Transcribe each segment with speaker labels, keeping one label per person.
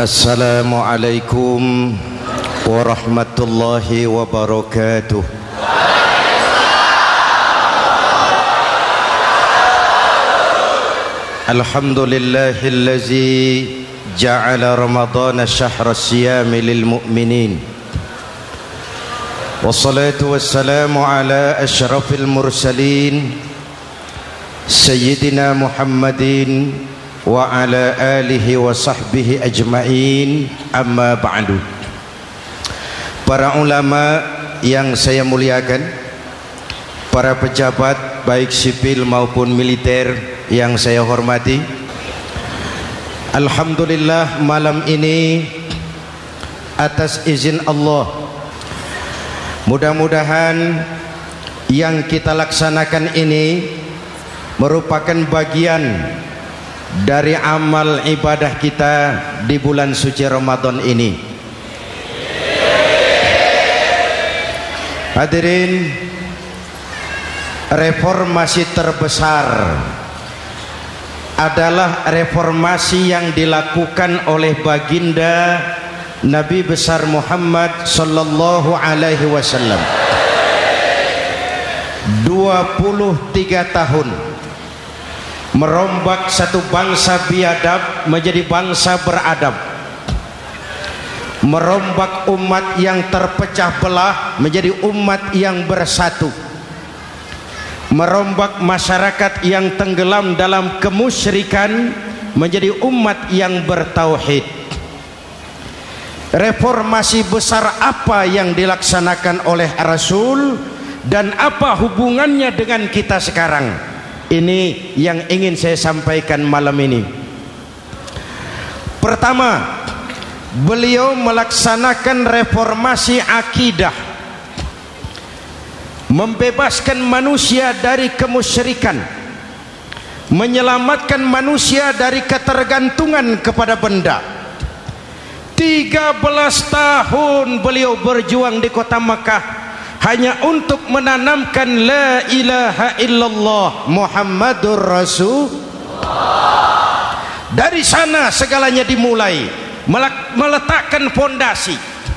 Speaker 1: Assalamualaikum warahmatullahi wabarakatuh. Alhamdulillahillazi ja'ala ramadhana syahra siyami lil mu'minin. Wassalatu wassalamu ala asyrafil mursalin Sayyidina Muhammadin wa ala alihi wa sahbihi ajma'in, amma ba'du. Para ulama yang saya muliakan, para pejabat baik sipil maupun militer yang saya hormati, alhamdulillah malam ini atas izin Allah, mudah-mudahan yang kita laksanakan ini merupakan bagian dari amal ibadah kita di bulan suci Ramadan ini. Hadirin, reformasi terbesar adalah reformasi yang dilakukan oleh baginda Nabi besar Muhammad sallallahu alaihi wasallam. 23 tahun merombak satu bangsa biadab menjadi bangsa beradab, merombak umat yang terpecah belah menjadi umat yang bersatu, merombak masyarakat yang tenggelam dalam kemusyrikan menjadi umat yang bertauhid. Reformasi besar apa yang dilaksanakan oleh Rasul dan apa hubungannya dengan kita sekarang? Ini yang ingin saya sampaikan malam ini. Pertama, beliau melaksanakan reformasi akidah, membebaskan manusia dari kemusyrikan, menyelamatkan manusia dari ketergantungan kepada benda. 13 tahun beliau berjuang di kota Makkah hanya untuk menanamkan la ilaha illallah Muhammadur Rasulullah. Dari sana segalanya dimulai, meletakkan fondasi.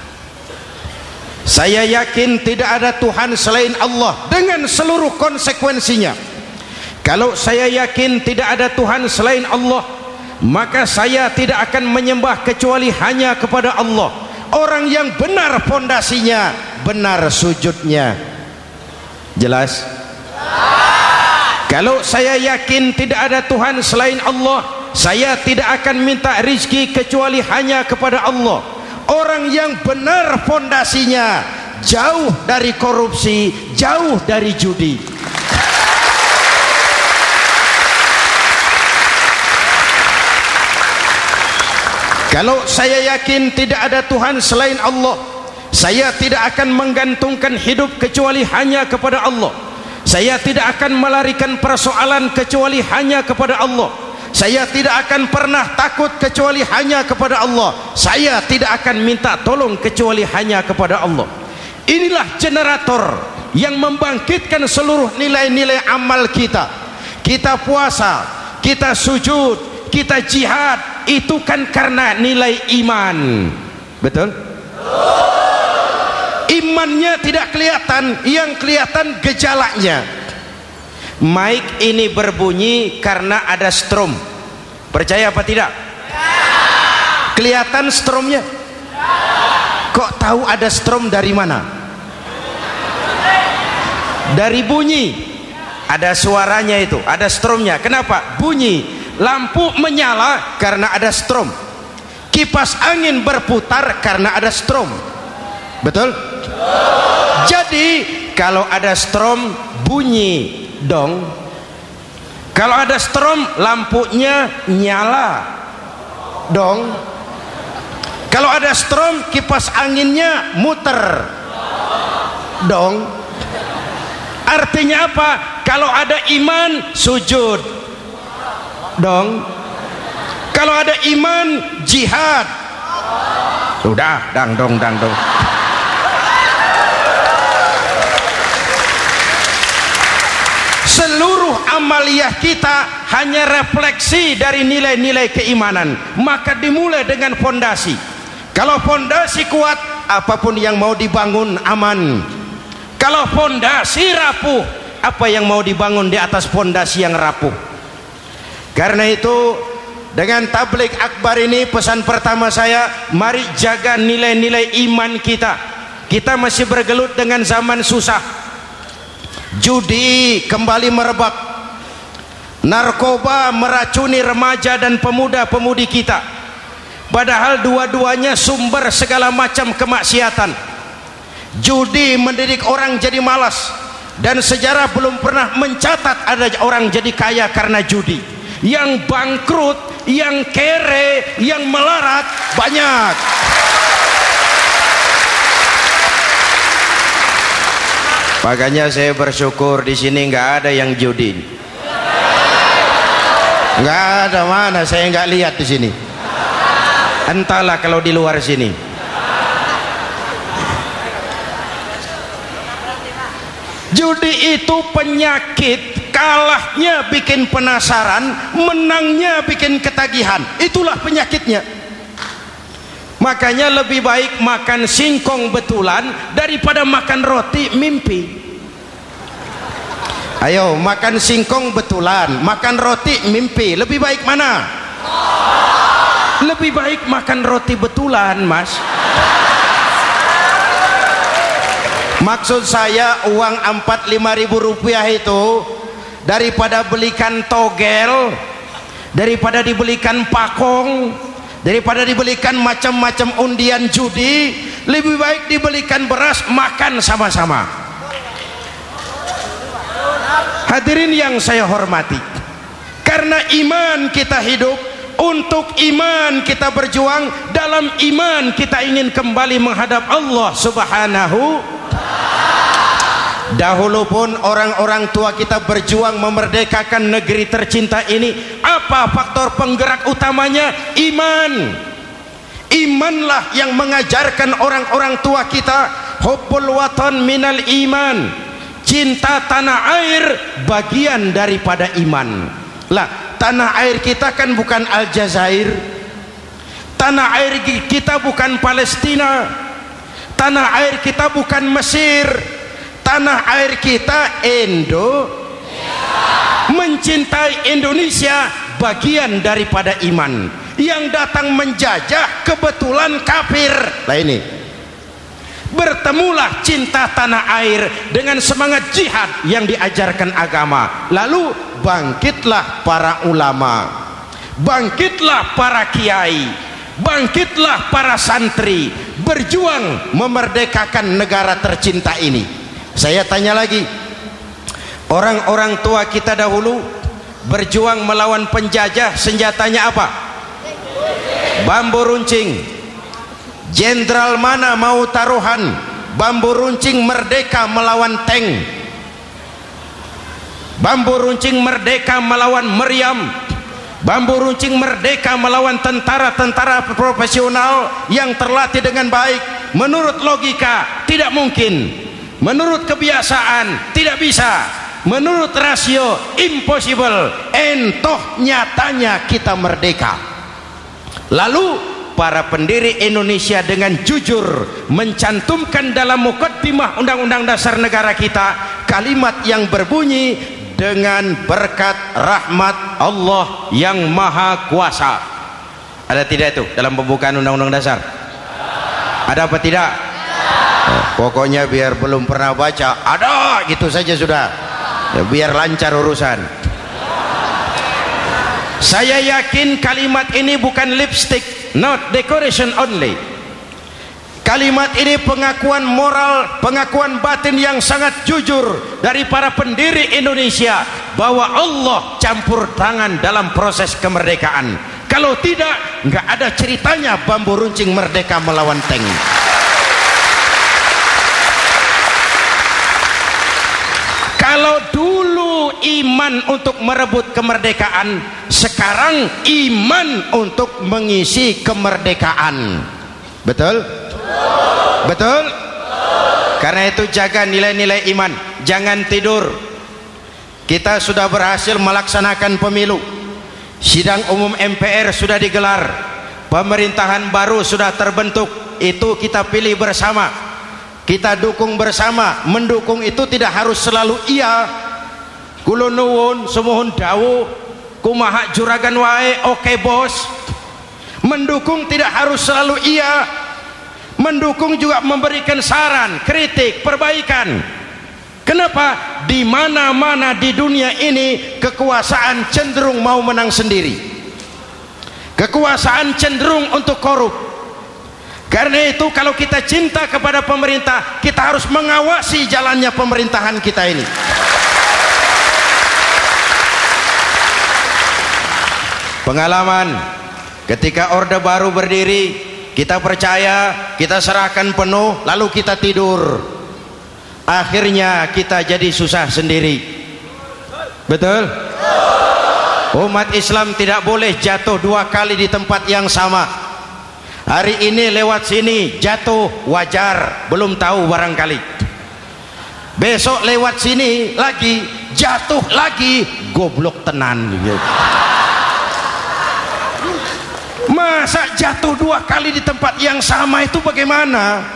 Speaker 1: Saya yakin tidak ada Tuhan selain Allah dengan seluruh konsekuensinya. Kalau saya yakin tidak ada Tuhan selain Allah, maka saya tidak akan menyembah kecuali hanya kepada Allah. Orang yang benar fondasinya, benar sujudnya. Jelas? Kalau saya yakin tidak ada Tuhan selain Allah, saya tidak akan minta rizki kecuali hanya kepada Allah. Orang yang benar fondasinya, jauh dari korupsi, jauh dari judi. Kalau saya yakin tidak ada Tuhan selain Allah, saya tidak akan menggantungkan hidup kecuali hanya kepada Allah. Saya tidak akan melarikan persoalan kecuali hanya kepada Allah. Saya tidak akan pernah takut kecuali hanya kepada Allah. Saya tidak akan minta tolong kecuali hanya kepada Allah. Inilah generator yang membangkitkan seluruh nilai-nilai amal kita. Kita puasa, kita sujud, kita jihad, itu kan karena nilai iman. Betul? Imannya tidak kelihatan, yang kelihatan gejalanya. Mic ini berbunyi karena ada strom. Percaya apa tidak? Kelihatan stromnya? Kok tahu ada strom dari mana? Dari bunyi. Ada suaranya itu, ada stromnya. Kenapa? Bunyi. Lampu menyala karena ada strom. Kipas angin berputar karena ada strom. Betul? Jadi kalau ada strom bunyi dong. Kalau ada strom lampunya nyala dong. Kalau ada strom kipas anginnya muter dong. Artinya apa? Kalau ada iman sujud dong. Kalau ada iman jihad. Sudah dang dong. Seluruh amaliyah kita hanya refleksi dari nilai-nilai keimanan, maka dimulai dengan fondasi. Kalau fondasi kuat, apapun yang mau dibangun aman. Kalau fondasi rapuh, apa yang mau dibangun di atas fondasi yang rapuh? Karena itu, dengan tabligh akbar ini, pesan pertama saya, mari jaga nilai-nilai iman kita. Kita masih bergelut dengan zaman susah. Judi kembali merebak, narkoba meracuni remaja dan pemuda-pemudi kita, padahal dua-duanya sumber segala macam kemaksiatan. Judi mendidik orang jadi malas, dan sejarah belum pernah mencatat ada orang jadi kaya karena judi. Yang bangkrut, yang kere, yang melarat banyak. Makanya saya bersyukur di sini nggak ada yang judi. Nggak ada, mana saya nggak lihat di sini. Entahlah kalau di luar sini. Judi itu penyakit, kalahnya bikin penasaran, menangnya bikin ketagihan. Itulah penyakitnya. Makanya lebih baik makan singkong betulan daripada makan roti mimpi. Ayo, makan singkong betulan, makan roti mimpi, lebih baik mana? Lebih baik makan roti betulan, Mas. Maksud saya, uang 4-5 ribu rupiah itu daripada belikan togel, daripada dibelikan pakong, daripada dibelikan macam-macam undian judi, lebih baik dibelikan beras, makan sama-sama. Hadirin yang saya hormati, karena iman kita hidup, untuk iman kita berjuang, dalam iman kita ingin kembali menghadap Allah Subhanahu. Dahulu pun orang-orang tua kita berjuang memerdekakan negeri tercinta ini. Apa faktor penggerak utamanya? Iman. Imanlah yang mengajarkan orang-orang tua kita, hubbul watan minal iman. Cinta tanah air bagian daripada iman. Lah, tanah air kita kan bukan Aljazair. Tanah air kita bukan Palestina. Tanah air kita bukan Mesir. Tanah air kita mencintai Indonesia bagian daripada iman. Yang datang menjajah kebetulan kafir. Nah ini, bertemulah cinta tanah air dengan semangat jihad yang diajarkan agama. Lalu bangkitlah para ulama, bangkitlah para kiai, bangkitlah para santri, berjuang memerdekakan negara tercinta ini. Saya tanya lagi, orang-orang tua kita dahulu berjuang melawan penjajah, senjatanya apa? Bambu runcing. Jenderal mana mau taruhan? Bambu runcing merdeka melawan tank. Bambu runcing merdeka melawan meriam. Bambu runcing merdeka melawan tentara-tentara profesional yang terlatih dengan baik. Menurut logika tidak mungkin. Menurut kebiasaan tidak bisa. Menurut rasio impossible. Entoh nyatanya kita merdeka. Lalu para pendiri Indonesia dengan jujur mencantumkan dalam mukaddimah Undang-Undang Dasar Negara kita kalimat yang berbunyi, dengan berkat rahmat Allah yang Maha Kuasa. Ada tidak itu dalam pembukaan Undang-Undang Dasar? Ada apa tidak? Pokoknya biar belum pernah baca, ada gitu saja sudah ya, biar lancar urusan. Saya yakin kalimat ini bukan lipstick, not decoration only. Kalimat ini pengakuan moral, pengakuan batin yang sangat jujur dari para pendiri Indonesia bahwa Allah campur tangan dalam proses kemerdekaan. Kalau tidak, nggak ada ceritanya bambu runcing merdeka melawan tank. Kalau dulu iman untuk merebut kemerdekaan, sekarang iman untuk mengisi kemerdekaan. Betul? Betul? Karena itu jaga nilai-nilai iman, jangan tidur. kita sudah berhasil melaksanakan pemilu, sidang umum MPR sudah digelar, pemerintahan baru sudah terbentuk. Itu kita pilih bersama, kita dukung bersama. Mendukung itu tidak harus selalu iya, kula nuwun semohon dawuh kumaha juragan wae oke bos. Mendukung tidak harus selalu iya, mendukung juga memberikan saran, kritik, perbaikan. Kenapa? Di mana-mana di dunia ini kekuasaan cenderung mau menang sendiri, kekuasaan cenderung untuk korup. Karena itu kalau kita cinta kepada pemerintah, kita harus mengawasi jalannya pemerintahan kita ini. Pengalaman ketika Orde Baru berdiri, kita percaya, kita serahkan penuh, lalu kita tidur. Akhirnya kita jadi susah sendiri. Betul? Umat Islam tidak boleh jatuh dua kali di tempat yang sama. Hari ini lewat sini jatuh wajar, belum tahu barangkali. Besok lewat sini lagi jatuh lagi, goblok tenan. Masa jatuh dua kali di tempat yang sama itu bagaimana?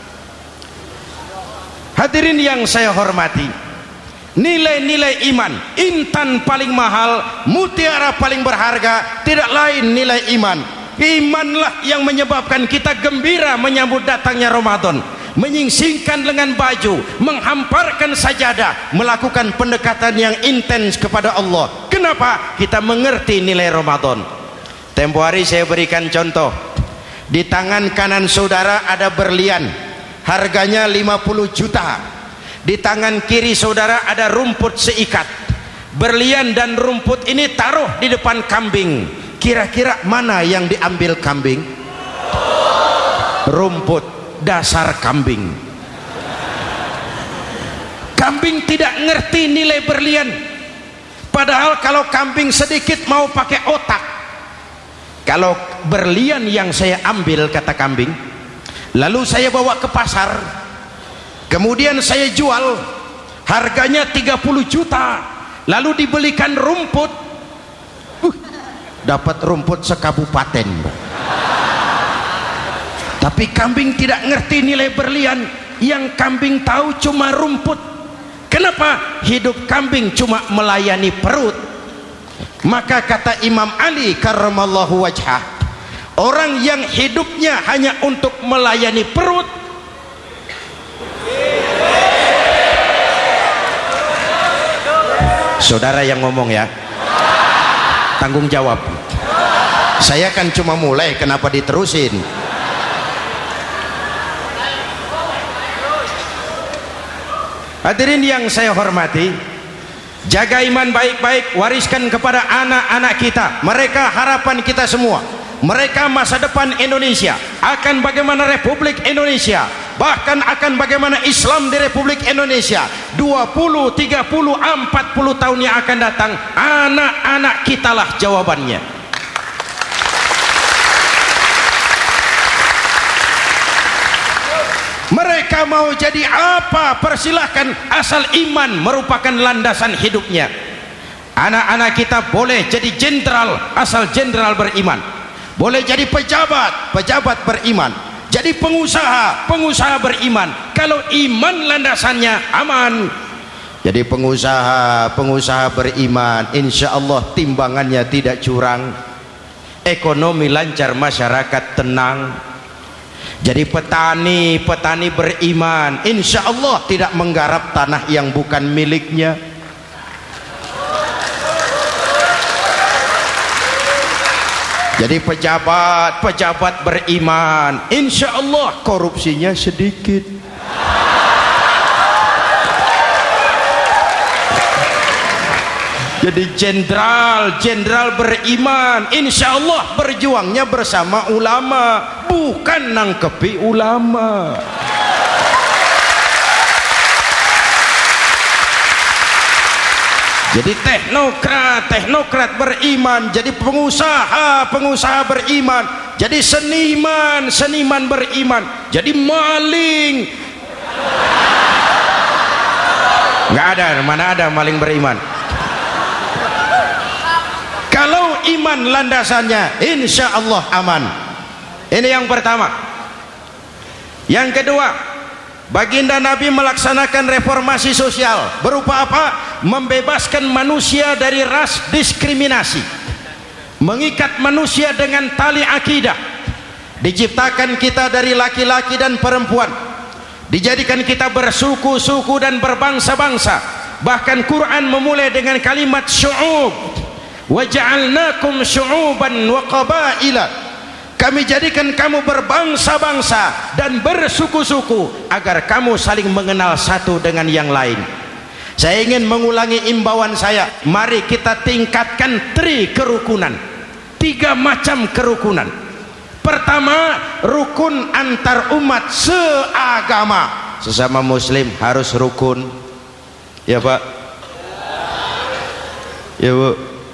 Speaker 1: Hadirin yang saya hormati, nilai-nilai iman, intan paling mahal, mutiara paling berharga, tidak lain nilai iman. Imanlah yang menyebabkan kita gembira menyambut datangnya Ramadan, menyingsingkan lengan baju, menghamparkan sajadah, melakukan pendekatan yang intens kepada Allah. Kenapa? Kita mengerti nilai Ramadan. Tempo hari saya berikan contoh, di tangan kanan saudara ada berlian, harganya 50 juta. Di tangan kiri saudara ada rumput seikat. Berlian dan rumput ini taruh di depan kambing. Kira-kira mana yang diambil kambing? Rumput, dasar kambing. Kambing tidak ngerti nilai berlian. Padahal kalau kambing sedikit mau pakai otak. Kalau berlian yang saya ambil, kata kambing, lalu saya bawa ke pasar, kemudian saya jual, harganya 30 juta, lalu dibelikan rumput, dapat rumput sekabupaten. Tapi kambing tidak ngerti nilai berlian, yang kambing tahu cuma rumput. Kenapa? Hidup kambing cuma melayani perut. Maka kata Imam Ali karramallahu wajhah, orang yang hidupnya hanya untuk melayani perut, saudara yang ngomong ya, tanggung jawab. Saya kan cuma mulai, kenapa diterusin? Hadirin yang saya hormati, jaga iman baik-baik, wariskan kepada anak-anak kita. Mereka harapan kita semua, mereka masa depan Indonesia. Akan bagaimana Republik Indonesia, bahkan akan bagaimana Islam di Republik Indonesia 20, 30, 40 tahun yang akan datang, anak-anak kitalah jawabannya. Mereka mau jadi apa, persilahkan, asal iman merupakan landasan hidupnya. Anak-anak kita boleh jadi jenderal asal jenderal beriman, boleh jadi pejabat, pejabat beriman, jadi pengusaha, pengusaha beriman. Kalau iman landasannya aman. Jadi pengusaha, pengusaha beriman, insya Allah timbangannya tidak curang, ekonomi lancar, masyarakat tenang. Jadi petani, petani beriman, insya Allah tidak menggarap tanah yang bukan miliknya. Jadi pejabat, pejabat beriman, insya Allah korupsinya sedikit. Jadi jenderal, jenderal beriman, insya Allah berjuangnya bersama ulama, bukan nangkepi ulama. Jadi teknokrat, teknokrat beriman, jadi pengusaha, pengusaha beriman, jadi seniman, seniman beriman, jadi maling. Nggak ada, mana ada maling beriman? iman landasannya, insya Allah aman. Ini yang pertama. Yang kedua, baginda Nabi melaksanakan reformasi sosial. Berupa apa? Membebaskan manusia dari ras diskriminasi, mengikat manusia dengan tali akidah. Diciptakan kita dari laki-laki dan perempuan, dijadikan kita bersuku-suku dan berbangsa-bangsa. Bahkan Quran memulai dengan kalimat syu'ub, wa ja'alnakum syu'uban wa qabaila. Kami jadikan kamu berbangsa-bangsa dan bersuku-suku agar kamu saling mengenal satu dengan yang lain. Saya ingin mengulangi imbauan saya, mari kita tingkatkan kerukunan. 3 macam kerukunan. Pertama, rukun antar umat seagama. Sesama muslim harus rukun. Ya Pak? Ya Bu?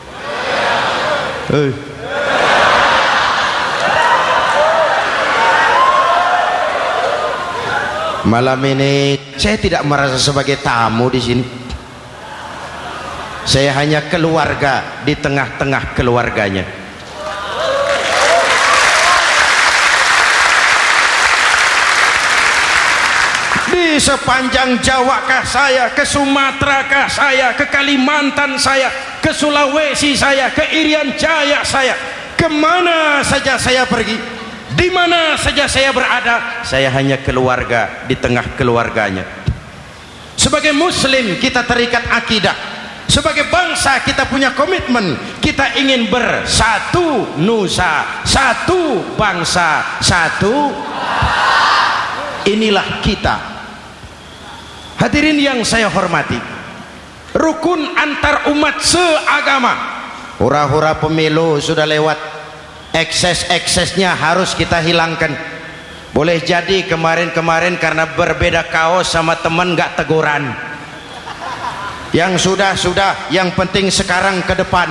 Speaker 1: Malam ini saya tidak merasa sebagai tamu di sini. Saya hanya keluarga di tengah-tengah keluarganya. Di sepanjang Jawa kah saya, ke Sumatera kah saya, ke Kalimantan saya, ke Sulawesi saya, ke Irian Jaya saya, kemana saja saya pergi, di mana saja saya berada, saya hanya keluarga di tengah keluarganya. Sebagai muslim kita terikat akidah. Sebagai bangsa kita punya komitmen. Kita ingin bersatu nusa, satu bangsa, satu. Inilah kita. Hadirin yang saya hormati, rukun antar umat seagama. Hura-hura pemilu sudah lewat, ekses-eksesnya harus kita hilangkan. Boleh jadi kemarin-kemarin karena berbeda kaos sama teman gak teguran. Yang sudah, yang penting sekarang ke depan.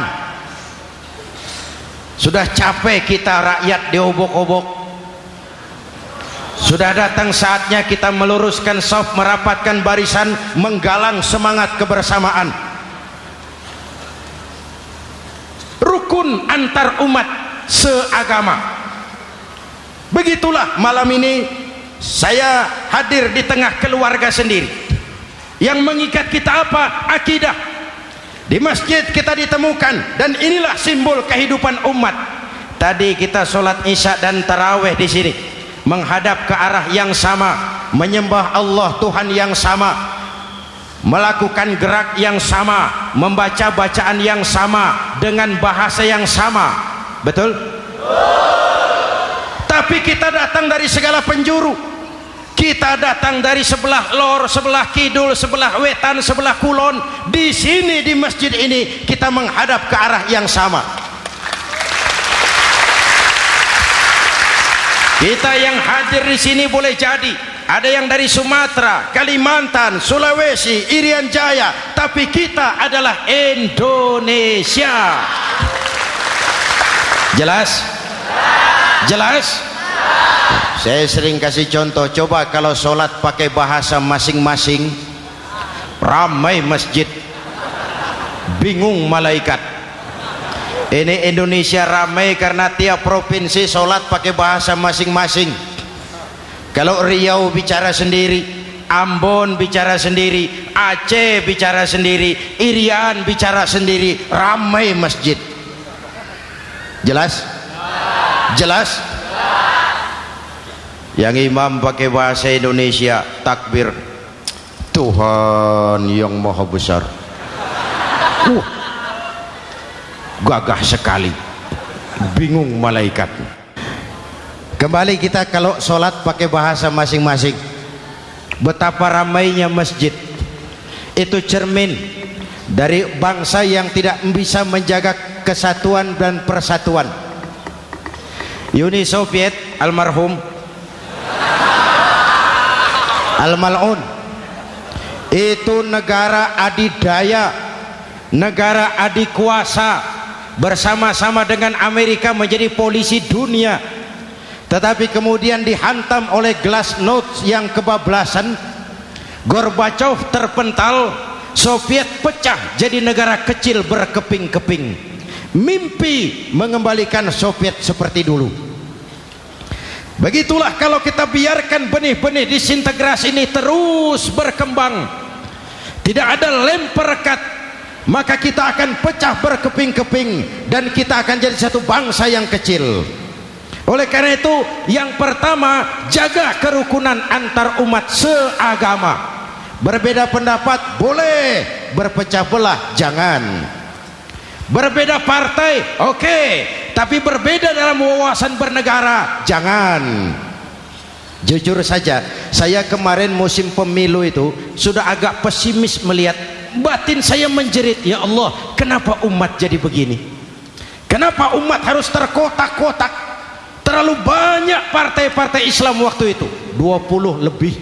Speaker 1: Sudah capek kita rakyat diobok-obok. Sudah datang saatnya kita meluruskan saf, merapatkan barisan, menggalang semangat kebersamaan. Rukun antar umat seagama. Begitulah malam ini saya hadir di tengah keluarga sendiri. Yang mengikat kita apa? Akidah. Di masjid kita ditemukan, dan inilah simbol kehidupan umat. Tadi kita sholat isya dan tarawih di sini, menghadap ke arah yang sama, menyembah Allah Tuhan yang sama, melakukan gerak yang sama, membaca bacaan yang sama, dengan bahasa yang sama. Betul? Tapi kita datang dari segala penjuru. Kita datang dari sebelah lor, sebelah kidul, sebelah wetan, sebelah kulon. Di sini di masjid ini kita menghadap ke arah yang sama. Kita yang hadir di sini boleh jadi ada yang dari Sumatera, Kalimantan, Sulawesi, Irian Jaya, tapi kita adalah Indonesia. Jelas? Jelas? Saya sering kasih contoh, coba kalau sholat pakai bahasa masing-masing, ramai masjid, bingung malaikat. Ini Indonesia ramai karena tiap provinsi sholat pakai bahasa masing-masing. Kalau Riau bicara sendiri, Ambon bicara sendiri, Aceh bicara sendiri, Irian bicara sendiri, ramai masjid. Jelas? Jelas? Yang imam pakai bahasa Indonesia, takbir, Tuhan yang maha besar. Gagah sekali, bingung malaikat. Kembali kita kalau sholat pakai bahasa masing-masing. Betapa ramainya masjid. Itu cermin dari bangsa yang tidak bisa menjaga kesatuan dan persatuan. Uni Soviet almarhum Al-Mal'un itu negara adidaya, negara adikuasa, bersama-sama dengan Amerika menjadi polisi dunia. Tetapi kemudian dihantam oleh glasnost yang kebablasan, Gorbachev terpental, Soviet pecah jadi negara kecil berkeping-keping. mimpi mengembalikan Soviet seperti dulu. Begitulah kalau kita biarkan benih-benih disintegrasi ini terus berkembang, tidak ada lem perekat, maka kita akan pecah berkeping-keping dan kita akan jadi satu bangsa yang kecil. Oleh karena itu, yang pertama, jaga kerukunan antar umat seagama. Berbeda pendapat boleh, berpecah belah jangan. Berbeda partai oke, tapi berbeda dalam wawasan bernegara jangan. Jujur saja, saya kemarin musim pemilu itu sudah agak pesimis melihat, batin saya menjerit, ya Allah, kenapa umat jadi begini? Kenapa umat harus terkotak-kotak? Terlalu banyak partai-partai Islam waktu itu, 20 lebih.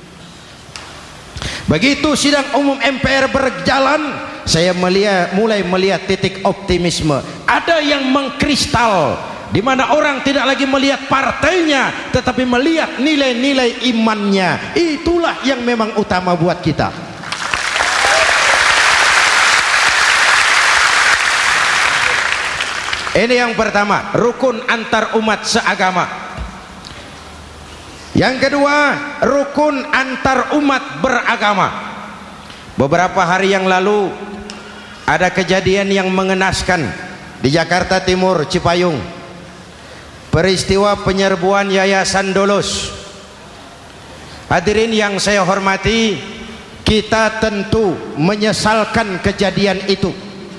Speaker 1: Begitu sidang umum MPR berjalan, saya mulai melihat titik optimisme. Ada yang mengkristal, di mana orang tidak lagi melihat partainya, tetapi melihat nilai-nilai imannya. Itulah yang memang utama buat kita. Ini yang pertama, rukun antar umat seagama. Yang kedua, rukun antar umat beragama. Beberapa hari yang lalu ada kejadian yang mengenaskan di Jakarta Timur, Cipayung. Peristiwa penyerbuan Yayasan Dolos. Hadirin yang saya hormati, kita tentu menyesalkan kejadian itu.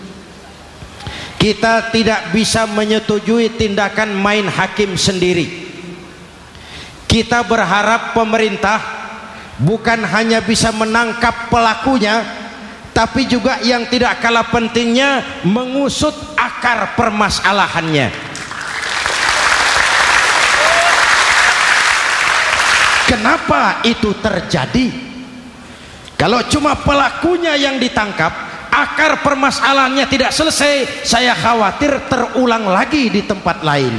Speaker 1: Kita tidak bisa menyetujui tindakan main hakim sendiri. Kita berharap pemerintah bukan hanya bisa menangkap pelakunya, tapi juga yang tidak kalah pentingnya mengusut akar permasalahannya. Kenapa itu terjadi? Kalau cuma pelakunya yang ditangkap, akar permasalahannya tidak selesai, saya khawatir terulang lagi di tempat lain.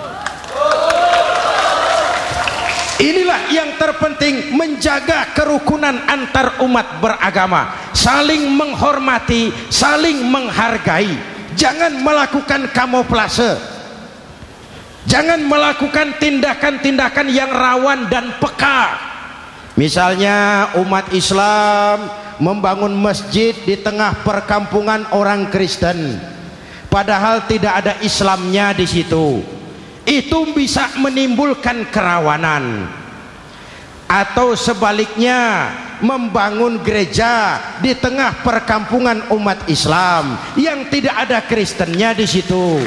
Speaker 1: Inilah yang terpenting, menjaga kerukunan antar umat beragama, saling menghormati, saling menghargai. Jangan melakukan kamuflase, jangan melakukan tindakan-tindakan yang rawan dan peka. Misalnya umat Islam membangun masjid di tengah perkampungan orang Kristen, padahal tidak ada Islamnya di situ. Itu bisa menimbulkan kerawanan. Atau sebaliknya, membangun gereja di tengah perkampungan umat Islam yang tidak ada Kristennya di situ.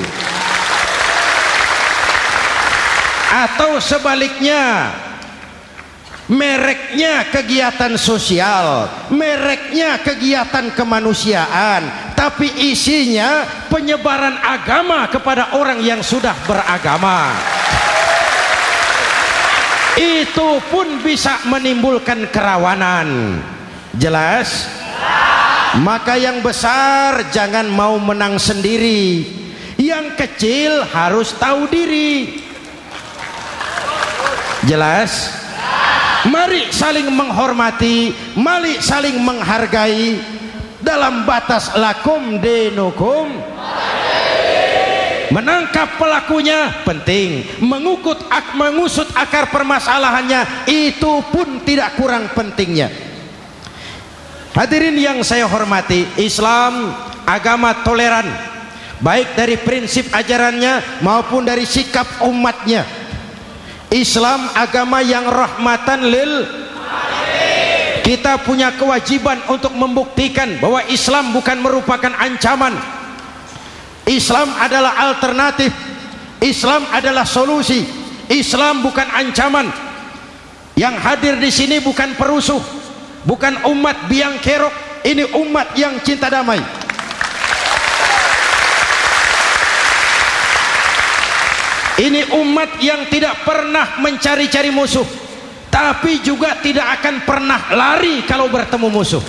Speaker 1: Atau sebaliknya, mereknya kegiatan sosial, mereknya kegiatan kemanusiaan, tapi isinya penyebaran agama kepada orang yang sudah beragama. Itu pun bisa menimbulkan kerawanan. Jelas? Maka yang besar jangan mau menang sendiri, yang kecil harus tahu diri. Jelas? Mari saling menghormati, mari saling menghargai dalam batas lakum dinukum. Menangkap pelakunya penting, mengusut akar permasalahannya itu pun tidak kurang pentingnya. Hadirin yang saya hormati, Islam agama toleran, baik dari prinsip ajarannya maupun dari sikap umatnya. Islam agama yang rahmatan lil alamin. Kita punya kewajiban untuk membuktikan bahwa Islam bukan merupakan ancaman. Islam adalah alternatif. Islam adalah solusi. Islam bukan ancaman. Yang hadir di sini bukan perusuh, bukan umat biang kerok. Ini umat yang cinta damai. Ini umat yang tidak pernah mencari-cari musuh, tapi juga tidak akan pernah lari kalau bertemu musuh.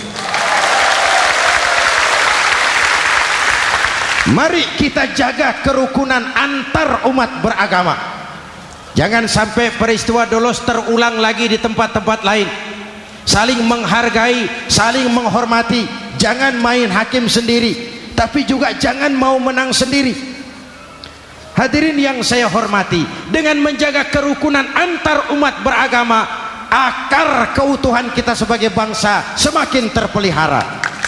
Speaker 1: Mari kita jaga kerukunan antar umat beragama. Jangan sampai peristiwa Dolos terulang lagi di tempat-tempat lain. Saling menghargai, saling menghormati. Jangan main hakim sendiri, tapi juga jangan mau menang sendiri. Hadirin yang saya hormati, dengan menjaga kerukunan antar umat beragama, akar keutuhan kita sebagai bangsa semakin terpelihara.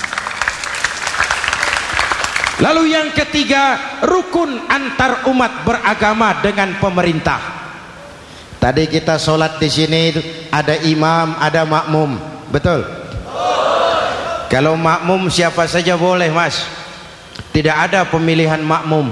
Speaker 1: Lalu yang ketiga, rukun antar umat beragama dengan pemerintah. Tadi kita sholat di sini ada imam, ada makmum, betul? Kalau makmum siapa saja boleh, Mas. Tidak ada pemilihan makmum.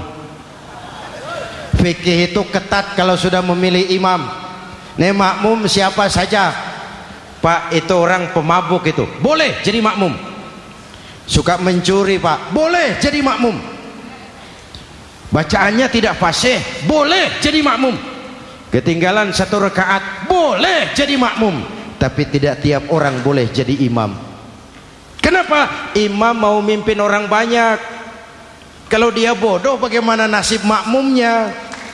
Speaker 1: Fikih itu ketat kalau sudah memilih imam. Nih makmum siapa saja. Pak, itu orang pemabuk itu, boleh jadi makmum. Suka mencuri, Pak, boleh jadi makmum. Bacaannya tidak fasih, boleh jadi makmum. Ketinggalan 1 rakaat, boleh jadi makmum. Tapi tidak tiap orang boleh jadi imam. Kenapa? Imam mau mimpin orang banyak. Kalau dia bodoh, bagaimana nasib makmumnya?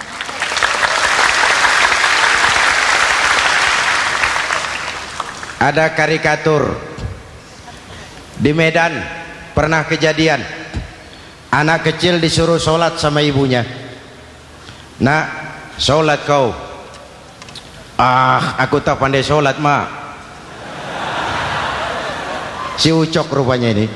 Speaker 1: Ada karikatur di Medan, pernah kejadian anak kecil disuruh sholat sama ibunya. Nak, sholat kau. Ah, aku tak pandai sholat, mak. Si Ucok rupanya ini.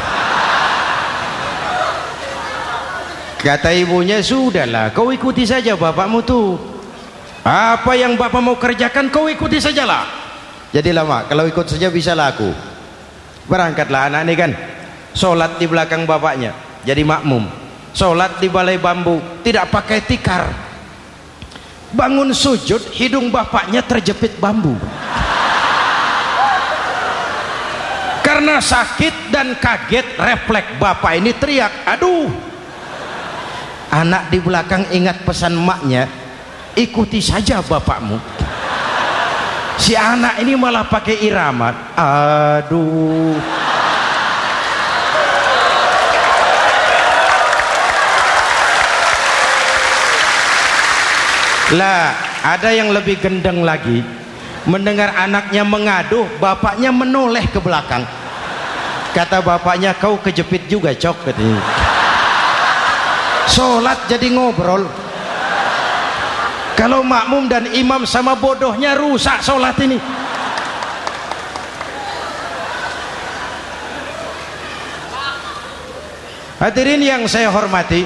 Speaker 1: Kata ibunya, sudahlah, kau ikuti saja bapakmu tuh. Apa yang bapak mau kerjakan, kau ikuti sajalah. Jadi lama, kalau ikut saja bisa laku. Berangkatlah anak ini kan, sholat di belakang bapaknya, jadi makmum. Sholat di balai bambu, tidak pakai tikar. Bangun sujud, hidung bapaknya terjepit bambu. Karena sakit dan kaget, refleks bapak ini teriak, aduh. Anak di belakang ingat pesan maknya, ikuti saja bapakmu. Si anak ini malah pakai irama, aduh. Lah, ada yang lebih gendeng lagi. Mendengar anaknya mengadu, bapaknya menoleh ke belakang. Kata bapaknya, kau kejepit juga, Cok, katanya. Sholat jadi ngobrol. Kalau makmum dan imam sama bodohnya, rusak sholat ini. Hadirin yang saya hormati,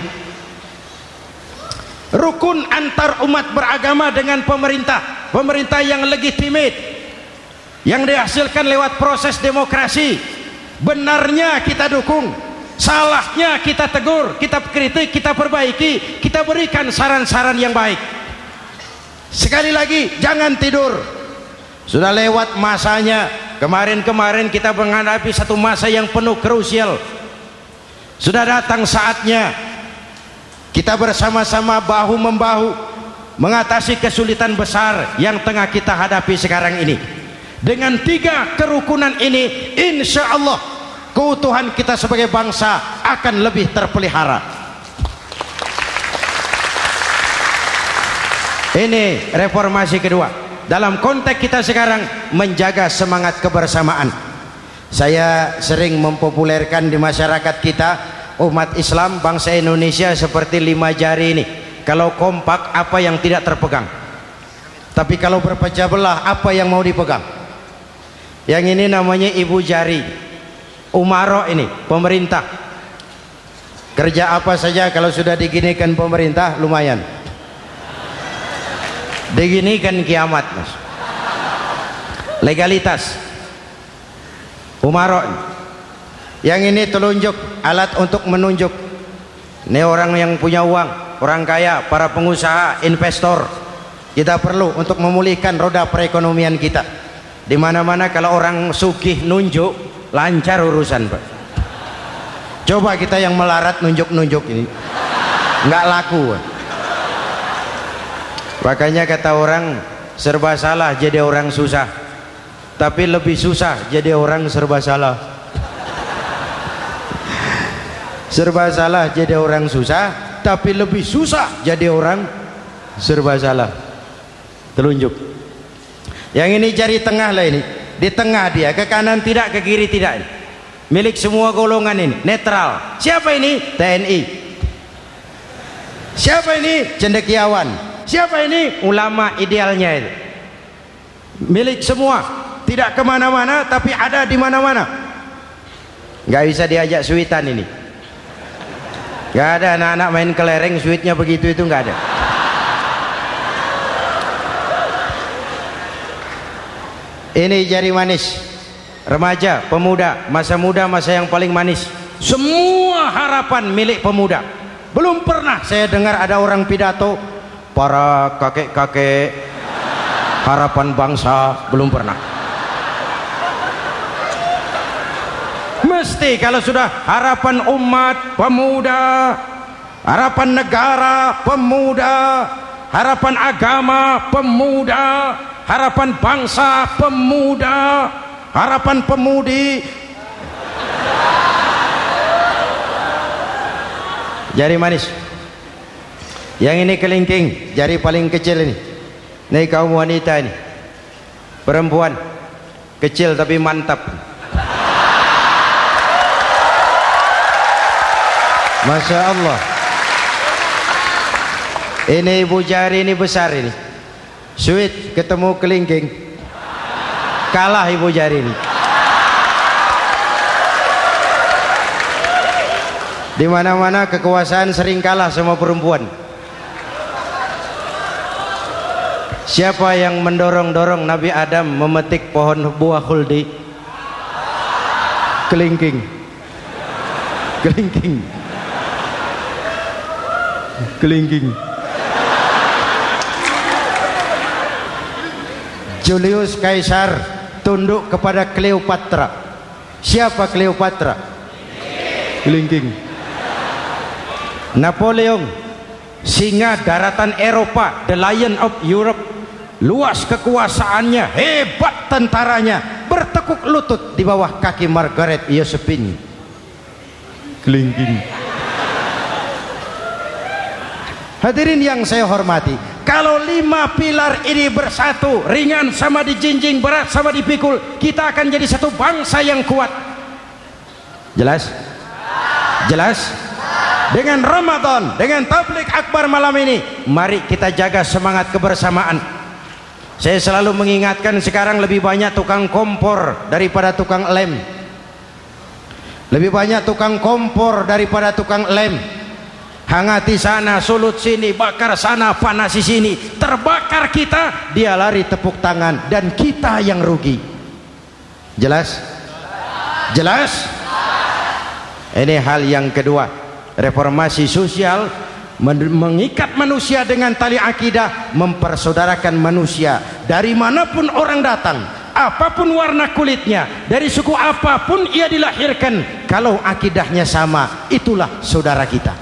Speaker 1: rukun antar umat beragama dengan pemerintah, pemerintah yang legitimate, yang dihasilkan lewat proses demokrasi. Benarnya kita dukung, salahnya kita tegur, kita kritik, kita perbaiki, kita berikan saran-saran yang baik. Sekali lagi, jangan tidur. Sudah lewat masanya. Kemarin-kemarin kita menghadapi satu masa yang penuh krusial. Sudah datang saatnya kita bersama-sama bahu membahu mengatasi kesulitan besar yang tengah kita hadapi sekarang ini. Dengan 3 kerukunan ini, insya Allah keutuhan kita sebagai bangsa akan lebih terpelihara. Ini reformasi kedua. Dalam konteks kita sekarang, menjaga semangat kebersamaan. Saya sering mempopulerkan di masyarakat kita, umat Islam bangsa Indonesia seperti 5 jari ini. Kalau kompak, apa yang tidak terpegang? Tapi kalau berpecah belah, apa yang mau dipegang? Yang ini namanya ibu jari. Umaro ini, pemerintah. Kerja apa saja kalau sudah diginikan pemerintah, lumayan. Diginikan kiamat, Mas. Legalitas. Umaro. Yang ini telunjuk, alat untuk menunjuk. Ini orang yang punya uang, orang kaya, para pengusaha, investor. Kita perlu untuk memulihkan roda perekonomian kita. Di mana-mana kalau orang sugih nunjuk, lancar urusan, Pak. Coba kita yang melarat nunjuk-nunjuk ini, nggak laku, Pak. Makanya kata orang, serba salah jadi orang susah, tapi lebih susah jadi orang serba salah. Serba salah jadi orang susah, tapi lebih susah jadi orang serba salah. Telunjuk. Yang ini jari tengah lah ini, di tengah dia, ke kanan tidak, ke kiri tidak. milik semua golongan ini, netral. Siapa ini? TNI. Siapa ini? Cendekiawan. Siapa ini? Ulama idealnya itu. Milik semua, tidak kemana-mana tapi ada di mana-mana. Nggak bisa diajak suitan ini. Nggak ada anak-anak main kelereng suitnya begitu, itu nggak ada. Ini jari manis remaja, pemuda, masa muda, masa yang paling manis. Semua harapan milik pemuda. Belum pernah saya dengar ada orang pidato para kakek-kakek harapan bangsa, belum pernah. Mesti kalau sudah harapan umat, pemuda, harapan negara, pemuda, harapan agama, pemuda, harapan bangsa, pemuda, harapan pemudi. Jari manis. Yang ini kelingking, jari paling kecil ini. Nih kaum wanita ini, perempuan kecil tapi mantap. Masya Allah. Ini ibu jari ini besar ini. Sweet ketemu kelingking, kalah ibu jari ini. Di mana-mana kekuasaan sering kalah sama perempuan. Siapa yang mendorong-dorong Nabi Adam memetik pohon buah khuldi? Kelingking. Kelingking. Kelingking. Julius Caesar tunduk kepada Cleopatra. Siapa Cleopatra? Kelingking. Napoleon, singa daratan Eropa, the Lion of Europe, luas kekuasaannya, hebat tentaranya, bertekuk lutut di bawah kaki Margaret Josephine. Kelingking. Hadirin yang saya hormati, kalau 5 pilar ini bersatu, ringan sama dijinjing, berat sama dipikul, kita akan jadi satu bangsa yang kuat. Jelas? Jelas? Dengan Ramadan, dengan tabligh akbar malam ini, mari kita jaga semangat kebersamaan. Saya selalu mengingatkan, sekarang lebih banyak tukang kompor daripada tukang lem. Lebih banyak tukang kompor daripada tukang lem. Hangati sana, sulut sini, bakar sana, panasi sini, terbakar kita, dia lari tepuk tangan, dan kita yang rugi. Jelas? Jelas? Ini hal yang kedua. Reformasi sosial mengikat manusia dengan tali akidah, mempersaudarakan manusia dari manapun orang datang, apapun warna kulitnya, dari suku apapun ia dilahirkan, kalau akidahnya sama, itulah saudara kita.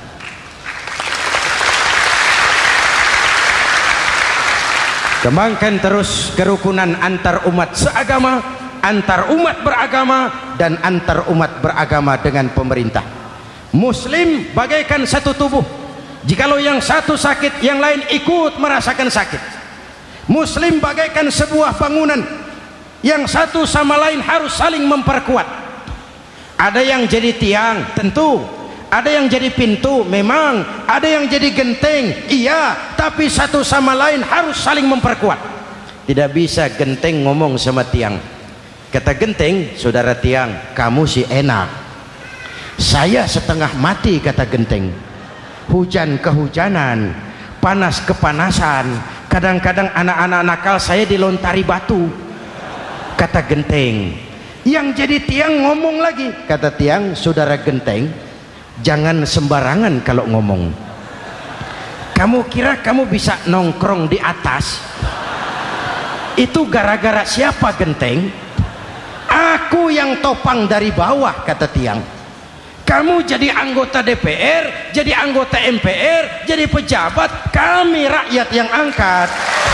Speaker 1: Kembangkan terus kerukunan antar umat seagama, antar umat beragama, dan antar umat beragama dengan pemerintah. Muslim bagaikan satu tubuh. Jikalau yang satu sakit, yang lain ikut merasakan sakit. Muslim bagaikan sebuah bangunan, yang satu sama lain harus saling memperkuat. Ada yang jadi tiang, tentu. Ada yang jadi pintu, memang. Ada yang jadi genteng, iya. Tapi satu sama lain harus saling memperkuat. Tidak bisa genteng ngomong sama tiang. Kata genteng, saudara tiang, kamu sih enak. Saya setengah mati, kata genteng. Hujan kehujanan, panas kepanasan, kadang-kadang anak-anak nakal saya dilontari batu, kata genteng. Yang jadi tiang ngomong lagi, kata tiang, saudara genteng, jangan sembarangan kalau ngomong. Kamu kira kamu bisa nongkrong di atas? Itu gara-gara siapa, genteng? Aku yang topang dari bawah, kata tiang. Kamu jadi anggota DPR, jadi anggota MPR, jadi pejabat, kami rakyat yang angkat.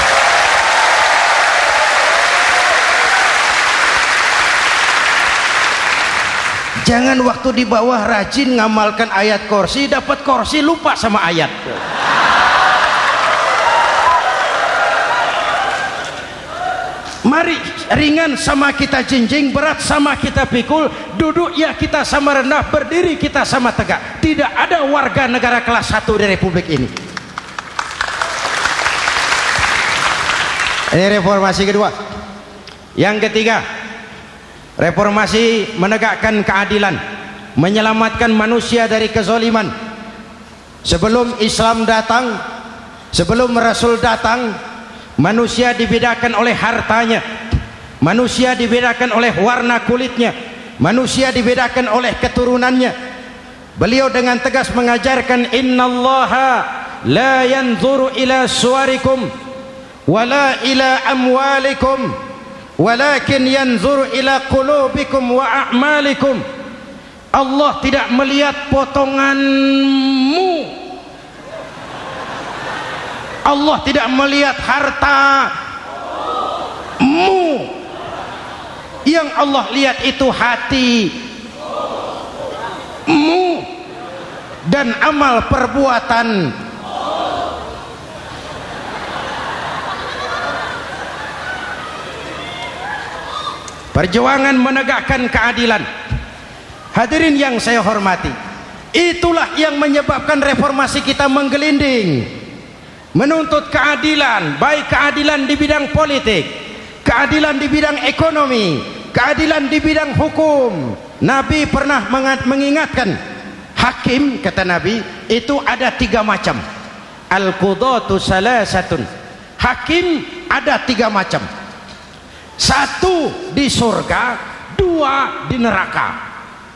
Speaker 1: Jangan waktu di bawah rajin ngamalkan ayat kursi, dapat kursi lupa sama ayat. Mari ringan sama kita jinjing, berat sama kita pikul, duduk ya kita sama rendah, berdiri kita sama tegak. Tidak ada warga negara kelas 1 di Republik ini. Ini reformasi kedua. Yang ketiga, reformasi menegakkan keadilan, menyelamatkan manusia dari kezaliman. Sebelum Islam datang, sebelum Rasul datang, manusia dibedakan oleh hartanya, manusia dibedakan oleh warna kulitnya, manusia dibedakan oleh keturunannya. Beliau dengan tegas mengajarkan, innallaha la yanzuru ila suwarikum wala ila amwalikum walakin yanzuru ila qulubikum wa a'malikum. Allah tidak melihat potonganmu, Allah tidak melihat hartamu, yang Allah lihat itu hatimu dan amal perbuatan. Perjuangan menegakkan keadilan. Hadirin yang saya hormati, itulah yang menyebabkan reformasi kita menggelinding, menuntut keadilan, baik keadilan di bidang politik, keadilan di bidang ekonomi, keadilan di bidang hukum. Nabi pernah mengingatkan, hakim, kata Nabi, itu ada 3 macam. Al-qudatu salasatun. Hakim ada 3 macam. 1 di surga, 2 di neraka.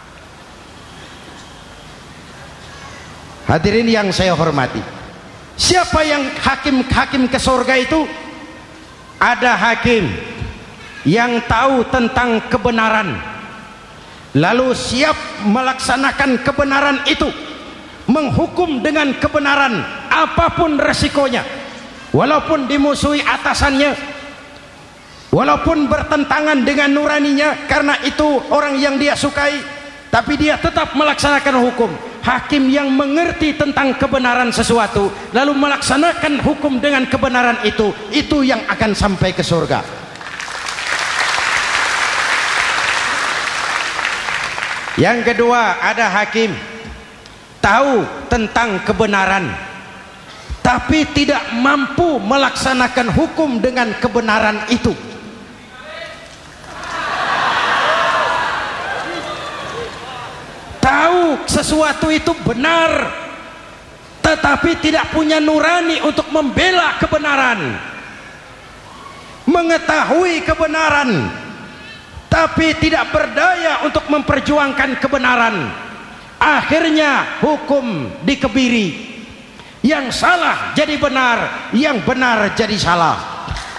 Speaker 1: Hadirin yang saya hormati, siapa yang hakim ke surga itu? Ada hakim yang tahu tentang kebenaran, lalu siap melaksanakan kebenaran itu, menghukum dengan kebenaran apapun resikonya, walaupun dimusuhi atasannya, walaupun bertentangan dengan nuraninya, karena itu orang yang dia sukai, tapi dia tetap melaksanakan hukum. Hakim yang mengerti tentang kebenaran sesuatu lalu melaksanakan hukum dengan kebenaran itu yang akan sampai ke surga. Yang kedua, ada hakim tahu tentang kebenaran tapi tidak mampu melaksanakan hukum dengan kebenaran itu. Tahu sesuatu itu benar tetapi tidak punya nurani untuk membela kebenaran, mengetahui kebenaran tapi tidak berdaya untuk memperjuangkan kebenaran. Akhirnya hukum dikebiri, yang salah jadi benar, yang benar jadi salah.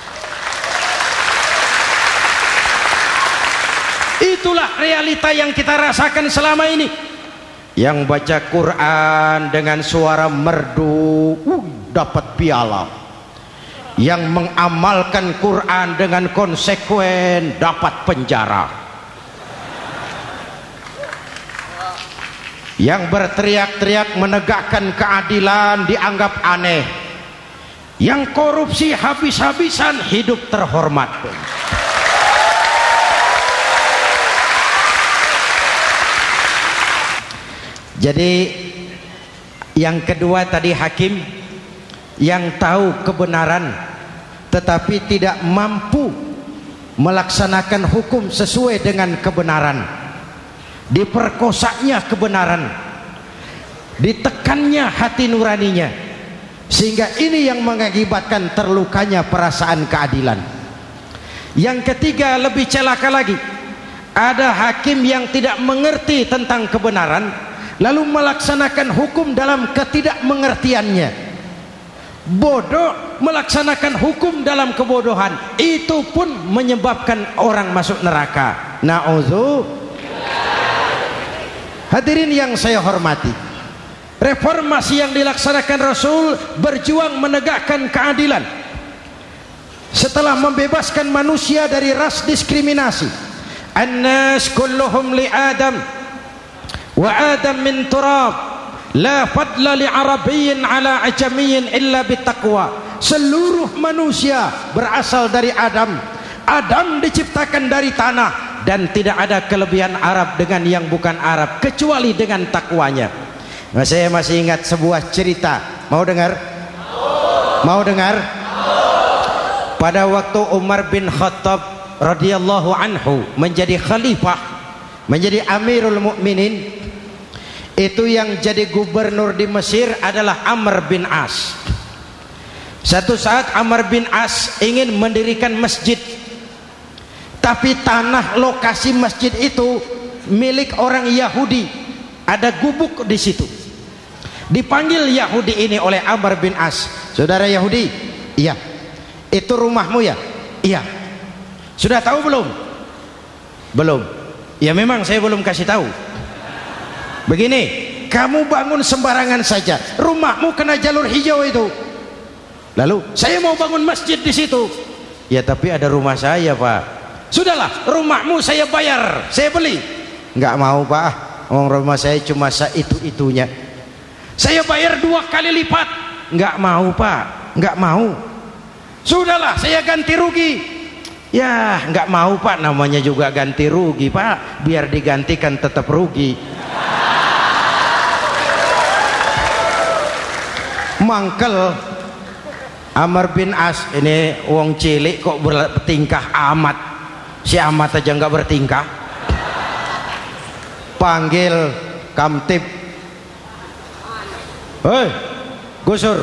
Speaker 1: Itulah realita yang kita rasakan selama ini. Yang baca Quran dengan suara merdu dapat piala, yang mengamalkan Quran dengan konsekuen dapat penjara, yang berteriak-teriak menegakkan keadilan dianggap aneh, yang korupsi habis-habisan hidup terhormat. Jadi yang kedua tadi hakim yang tahu kebenaran tetapi tidak mampu melaksanakan hukum sesuai dengan kebenaran, diperkosanya kebenaran, ditekannya hati nuraninya, sehingga ini yang mengakibatkan terlukanya perasaan keadilan. Yang ketiga lebih celaka lagi, ada hakim yang tidak mengerti tentang kebenaran lalu melaksanakan hukum dalam ketidakmengertiannya, bodoh melaksanakan hukum dalam kebodohan, itu pun menyebabkan orang masuk neraka. Na'udzubillah. Hadirin yang saya hormati, reformasi yang dilaksanakan Rasul berjuang menegakkan keadilan setelah membebaskan manusia dari ras diskriminasi. An-nas kulluhum li Adam wa Adam min turab, la fadla li arabiyyin ala ajamiyyin illa bitaqwa. Seluruh manusia berasal dari Adam. Adam diciptakan dari tanah, dan tidak ada kelebihan Arab dengan yang bukan Arab kecuali dengan takwanya. Nah, saya masih ingat sebuah cerita. Mau dengar? Mau dengar? Pada waktu Umar bin Khattab radhiyallahu anhu menjadi khalifah, menjadi Amirul Mukminin, itu yang jadi gubernur di Mesir adalah Amr bin As. Satu saat Amr bin As ingin mendirikan masjid, tapi tanah lokasi masjid itu milik orang Yahudi, ada gubuk di situ. Dipanggil Yahudi ini oleh Amr bin As. Saudara Yahudi, iya. Itu rumahmu ya? Iya. Sudah tahu belum? Belum. Ya memang saya belum kasih tahu. Begini, kamu bangun sembarangan saja, rumahmu kena jalur hijau itu. Lalu saya mau bangun masjid di situ. Ya tapi ada rumah saya, Pak. Sudahlah, rumahmu saya bayar, saya beli. Enggak mau, Pak. Rumah saya cuma itu-itunya. Saya bayar 2 kali lipat. Enggak mau, Pak. Enggak mau. Sudahlah, saya ganti rugi. Ya, enggak mau, Pak. Namanya juga ganti rugi, Pak. Biar digantikan tetap rugi. Mangkel Amr bin As ini wong cilik kok bertingkah amat. Si amat aja enggak bertingkah. Panggil kamtib. Hei, gusur.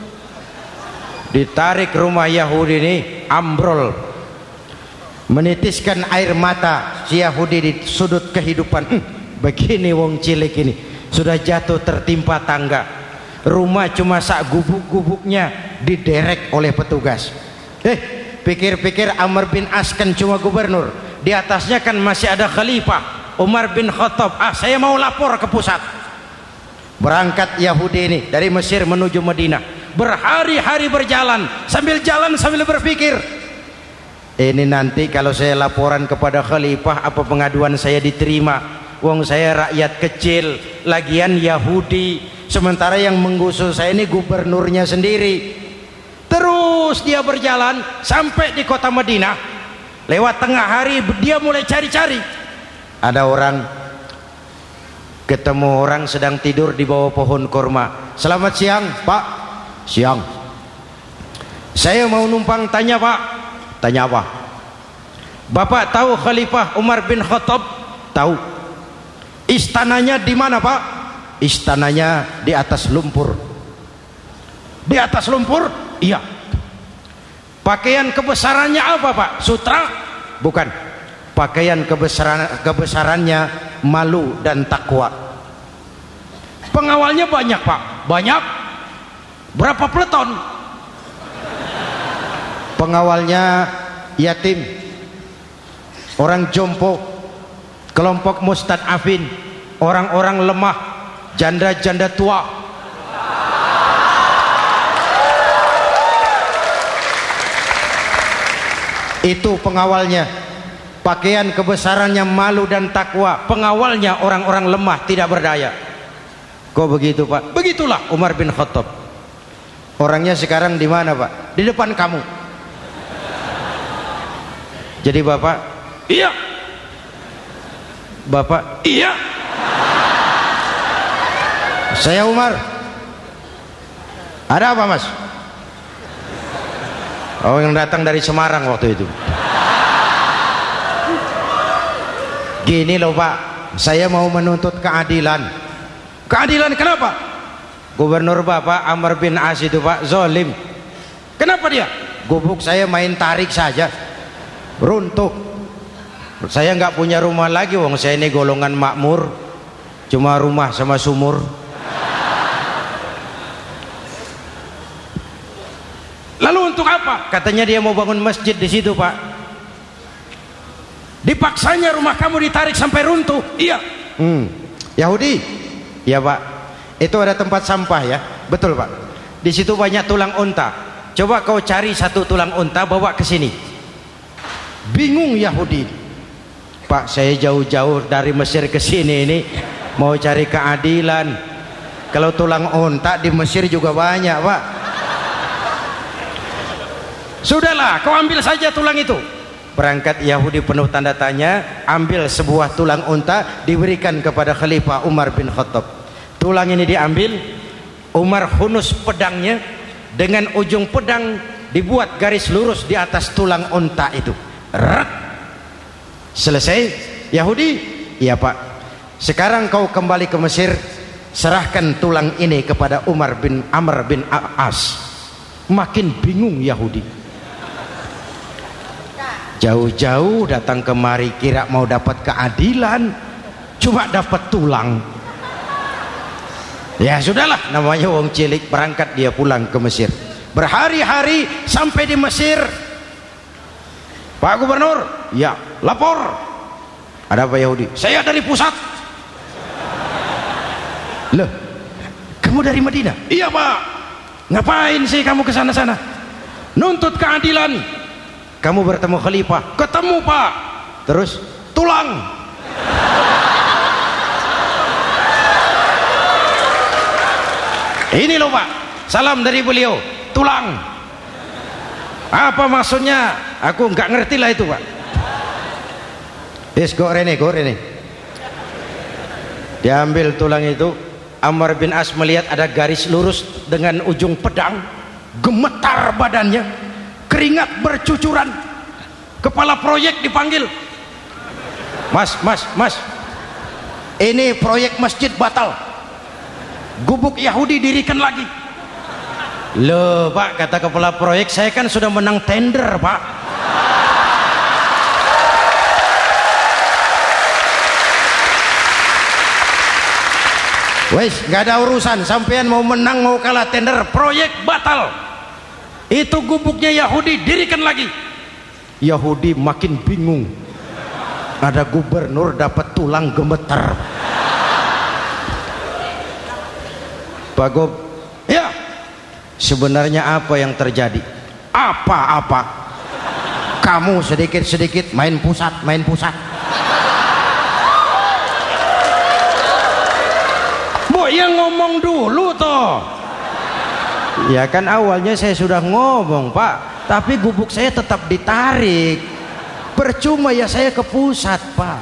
Speaker 1: Ditarik rumah Yahudi ini, ambrol, menitiskan air mata si Yahudi di sudut kehidupan. Begini wong cilik ini sudah jatuh tertimpa tangga, rumah cuma sak gubuk-gubuknya diderek oleh petugas. Pikir-pikir Amr bin As kan cuma gubernur, di atasnya kan masih ada khalifah Umar bin Khattab. Saya mau lapor ke pusat. Berangkat Yahudi ini dari Mesir menuju Madinah, berhari-hari berjalan, sambil berpikir, ini nanti kalau saya laporan kepada khalifah, apa pengaduan saya diterima? Wong saya rakyat kecil, lagian Yahudi, sementara yang menggusur saya ini gubernurnya sendiri. Terus dia berjalan sampai di kota Madinah. Lewat tengah hari dia mulai cari-cari. Ada orang, ketemu orang sedang tidur di bawah pohon kurma. Selamat siang, Pak. Siang. Saya mau numpang tanya, Pak. Tanya apa? Bapak tahu Khalifah Umar bin Khattab? Tahu. Istananya di mana, Pak? Istananya di atas lumpur. Di atas lumpur? Iya. Pakaian kebesarannya apa, Pak? Sutra? Bukan. Pakaian kebesarannya malu dan takwa. Pengawalnya banyak, Pak. Banyak. Berapa peleton? Pengawalnya yatim, orang jompo, kelompok mustadafin, orang-orang lemah, janda-janda tua. Itu pengawalnya. Pakaian kebesarannya malu dan takwa. Pengawalnya orang-orang lemah, tidak berdaya. Kok begitu, Pak? Begitulah Umar bin Khattab. Orangnya sekarang di mana, Pak? Di depan kamu. Jadi Bapak, iya. Bapak, iya. Saya Umar. Ada apa, Mas? Oh, yang datang dari Semarang waktu itu. Gini loh, Pak, saya mau menuntut keadilan. Keadilan kenapa? Gubernur Bapak Amr bin As itu, Pak, zalim. Kenapa dia? Gubuk saya main tarik saja, runtuh. Saya nggak punya rumah lagi, wong saya ini golongan makmur, cuma rumah sama sumur. Lalu untuk apa? Katanya dia mau bangun masjid di situ, Pak. Dipaksanya rumah kamu ditarik sampai runtuh. Iya. Yahudi? Ya, Pak. Itu ada tempat sampah ya. Betul, Pak. Di situ banyak tulang unta. Coba kau cari satu tulang unta bawa ke sini. Bingung Yahudi. Pak, saya jauh-jauh dari Mesir ke sini ini mau cari keadilan. Kalau tulang unta di Mesir juga banyak, Pak. Sudahlah, kau ambil saja tulang itu. Berangkat Yahudi penuh tanda tanya, ambil sebuah tulang unta, diberikan kepada Khalifah Umar bin Khattab. Tulang ini diambil, Umar hunus pedangnya, dengan ujung pedang dibuat garis lurus di atas tulang unta itu. Rak. Selesai. Yahudi, iya Pak, sekarang kau kembali ke Mesir, serahkan tulang ini kepada Umar bin Amr bin As. Makin bingung Yahudi, jauh-jauh datang kemari kira mau dapat keadilan, cuma dapat tulang. Ya sudahlah, namanya wong cilik. Berangkat dia pulang ke Mesir, berhari-hari sampai di Mesir. Pak Gubernur, ya lapor. Ada apa Yahudi? Saya dari pusat. Loh, kamu dari Madinah? Iya Pak. Ngapain sih kamu ke sana-sana? Nuntut keadilan. Kamu bertemu Khalifah? Ketemu Pak. Terus tulang. Ini loh Pak, salam dari beliau, tulang. Apa maksudnya? Aku nggak ngerti lah itu Pak. Yes, go rene. Diambil tulang itu. Amr bin As melihat ada garis lurus dengan ujung pedang, gemetar badannya, keringat bercucuran. Kepala proyek dipanggil. Mas, ini proyek masjid batal, gubuk Yahudi dirikan lagi. Loh Pak, kata kepala proyek, saya kan sudah menang tender Pak. Wes, nggak ada urusan, sampean mau menang mau kalah tender, proyek batal. Itu gubuknya Yahudi dirikan lagi. Yahudi makin bingung. Ada gubernur dapat tulang gemeter. Pak Gob, ya sebenarnya apa yang terjadi? Apa-apa? Kamu sedikit-sedikit main pusat. Bu, yang ngomong dulu toh. Ya kan awalnya saya sudah ngomong Pak, tapi gubuk saya tetap ditarik. Percuma ya saya ke pusat Pak.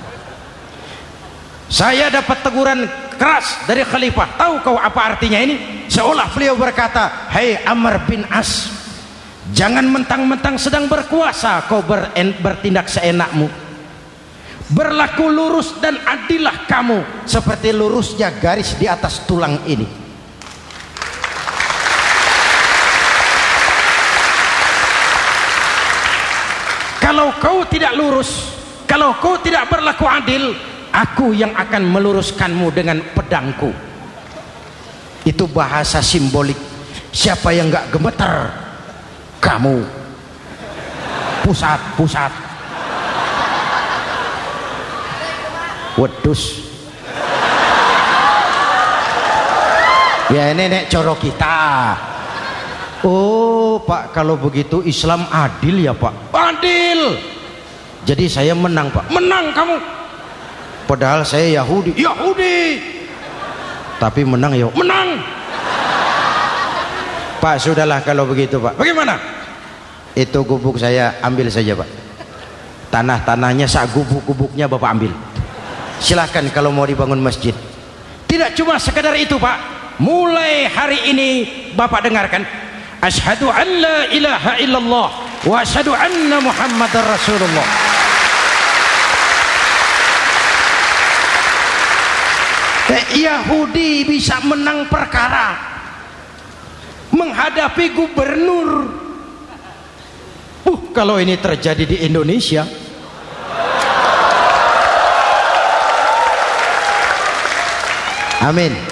Speaker 1: Saya dapat teguran keras dari Khalifah. Tahu kau apa artinya ini? Seolah beliau berkata, "Hei Amr bin As, jangan mentang-mentang sedang berkuasa kau bertindak seenakmu. Berlaku lurus dan adillah kamu seperti lurusnya garis di atas tulang ini." Kalau kau tidak lurus, kalau kau tidak berlaku adil, aku yang akan meluruskanmu dengan pedangku. Itu bahasa simbolik. Siapa yang nggak gemeter? Kamu. Pusat. Wedus. Ya ini nek coro kita. Oh Pak, kalau begitu Islam adil ya Pak? Adil. Jadi saya menang Pak? Menang kamu. Padahal saya Yahudi. Tapi menang ya? Menang. Pak sudahlah kalau begitu Pak. Bagaimana? Itu gubuk saya ambil saja Pak. Tanah-tanahnya sak gubuk-gubuknya Bapak ambil. Silahkan kalau mau dibangun masjid. Tidak cuma sekedar itu Pak. Mulai hari ini Bapak dengarkan. Asyhadu an la ilaha illallah wa asyhadu anna Muhammadar Rasulullah. Yahudi bisa menang perkara menghadapi gubernur. Kalau ini terjadi di Indonesia, amin.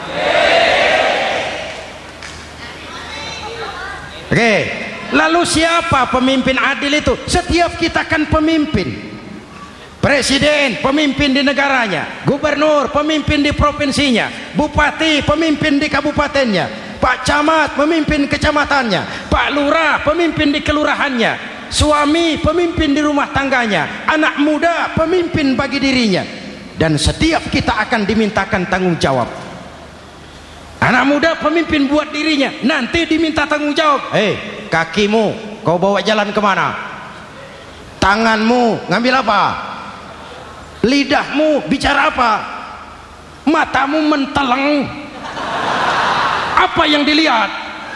Speaker 1: Oke, lalu siapa pemimpin adil itu? Setiap kita kan pemimpin. Presiden pemimpin di negaranya, gubernur pemimpin di provinsinya, bupati pemimpin di kabupatennya, Pak Camat pemimpin kecamatannya, Pak Lurah pemimpin di kelurahannya, suami pemimpin di rumah tangganya, anak muda pemimpin bagi dirinya. Dan setiap kita akan dimintakan tanggung jawab. Anak muda pemimpin buat dirinya, nanti diminta tanggung jawab. Kakimu kau bawa jalan kemana? Tanganmu ngambil apa? Lidahmu bicara apa? Matamu menteleng. Apa yang dilihat?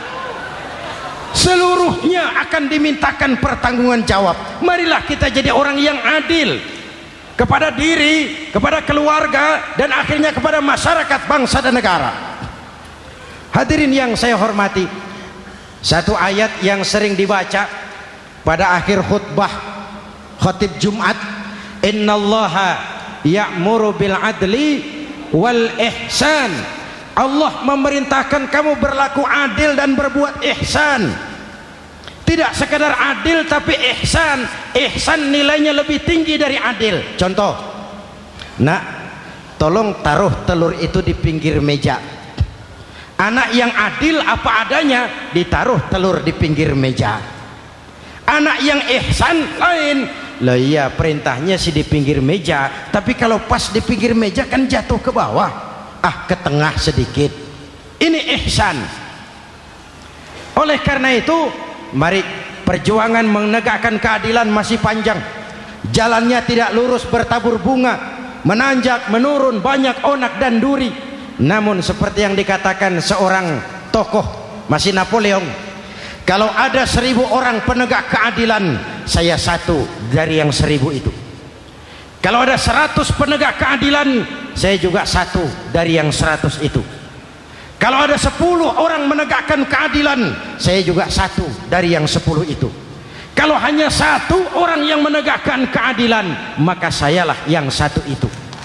Speaker 1: Seluruhnya akan dimintakan pertanggungan jawab. Marilah kita jadi orang yang adil kepada diri, kepada keluarga, dan akhirnya kepada masyarakat, bangsa dan negara. Hadirin yang saya hormati, satu ayat yang sering dibaca pada akhir khutbah khatib Jumat, innallaha ya'muru bil adli wal ihsan. Allah memerintahkan kamu berlaku adil dan berbuat ihsan. Tidak sekadar adil tapi ihsan. Ihsan nilainya lebih tinggi dari adil. Contoh, nak, tolong taruh telur itu di pinggir meja. Anak yang adil apa adanya, ditaruh telur di pinggir meja. Anak yang ihsan lain. Lah iya, perintahnya sih di pinggir meja, tapi kalau pas di pinggir meja kan jatuh ke bawah, ke tengah sedikit. Ini ihsan. Oleh karena itu, mari, perjuangan menegakkan keadilan masih panjang. Jalannya tidak lurus, bertabur bunga, menanjak, menurun, banyak onak dan duri. Namun seperti yang dikatakan seorang tokoh, masih Napoleon, kalau ada 1000 orang penegak keadilan, saya satu dari yang 1000 itu. Kalau ada 100 penegak keadilan, saya juga satu dari yang 100 itu. Kalau ada 10 orang menegakkan keadilan, saya juga satu dari yang 10 itu. Kalau hanya 1 orang yang menegakkan keadilan, maka sayalah yang 1 itu.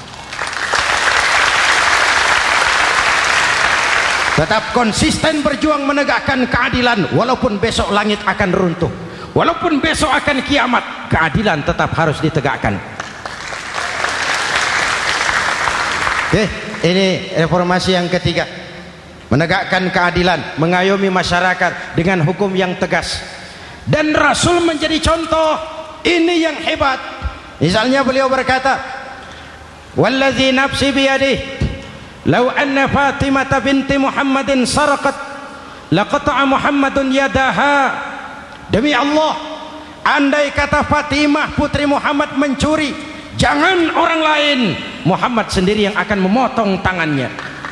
Speaker 1: Tetap konsisten berjuang menegakkan keadilan, walaupun besok langit akan runtuh, walaupun besok akan kiamat, keadilan tetap harus ditegakkan. Oke, ini reformasi yang ketiga, menegakkan keadilan, mengayomi masyarakat dengan hukum yang tegas. Dan Rasul menjadi contoh, ini yang hebat. Misalnya beliau berkata, wallazi nafsi biyadihi lau anna Fatimah binti Muhammadin saraqat laqata'a Muhammadun yadaha. Demi Allah, andai kata Fatimah putri Muhammad mencuri, jangan orang lain, Muhammad sendiri yang akan memotong tangannya.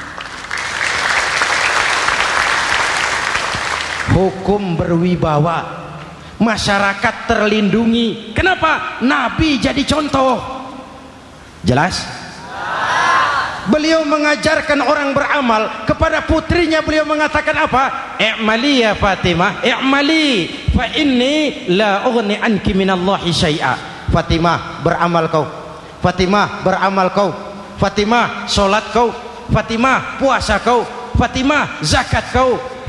Speaker 1: Hukum berwibawa, masyarakat terlindungi. Kenapa? Nabi jadi contoh. Jelas? Beliau mengajarkan orang beramal. Kepada putrinya beliau mengatakan apa? I'mali ya Fatimah, i'mali fa inni la ughni anki minallahi syai'a. Fatimah, beramal kau. Fatimah, beramal kau. Fatimah, solat kau. Fatimah, puasa kau. Fatimah, zakat kau.